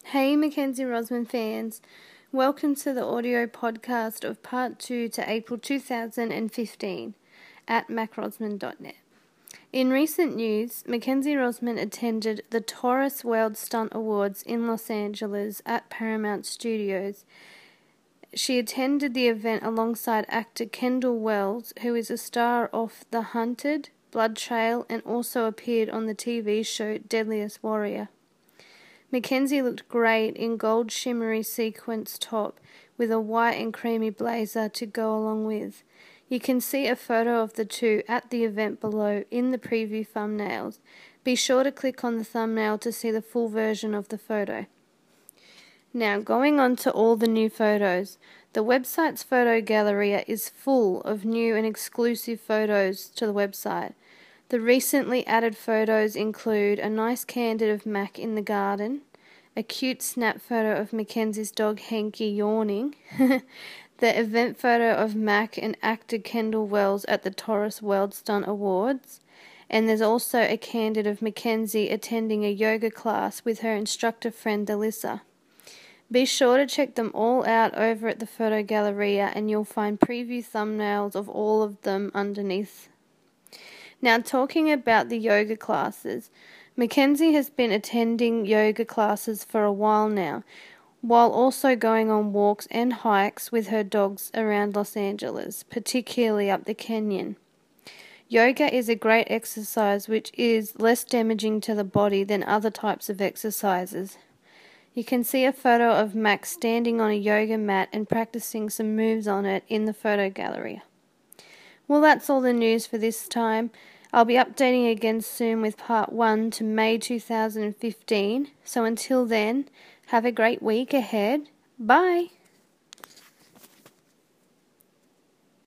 Hey Mackenzie Rosman fans, welcome to the audio podcast of Part 2 to April 2015 at macrosman.net. In recent news, Mackenzie Rosman attended the Taurus World Stunt Awards in Los Angeles at Paramount Studios. She attended the event alongside actor Kendall Wells, who is a star of The Hunted, Blood Trail, and also appeared on the TV show Deadliest Warrior. Mackenzie looked great in gold shimmery sequence top with a white and creamy blazer to go along with. You can see a photo of the two at the event below in the preview thumbnails. Be sure to click on the thumbnail to see the full version of the photo. Now, going on to all the new photos. The website's photo gallery is full of new and exclusive photos to the website. The recently added photos include a nice candid of Mac in the garden, a cute snap photo of Mackenzie's dog Hanky yawning, the event photo of Mac and actor Kendall Wells at the Taurus World Stunt Awards, and there's also a candid of Mackenzie attending a yoga class with her instructor friend Alyssa. Be sure to check them all out over at the photo galleria and you'll find preview thumbnails of all of them underneath. Now, talking about the yoga classes, Mackenzie has been attending yoga classes for a while now, while also going on walks and hikes with her dogs around Los Angeles, particularly up the canyon. Yoga is a great exercise which is less damaging to the body than other types of exercises. You can see a photo of Max standing on a yoga mat and practicing some moves on it in the photo gallery. Well, that's all the news for this time. I'll be updating again soon with Part 1 to May 2015. So until then, have a great week ahead. Bye!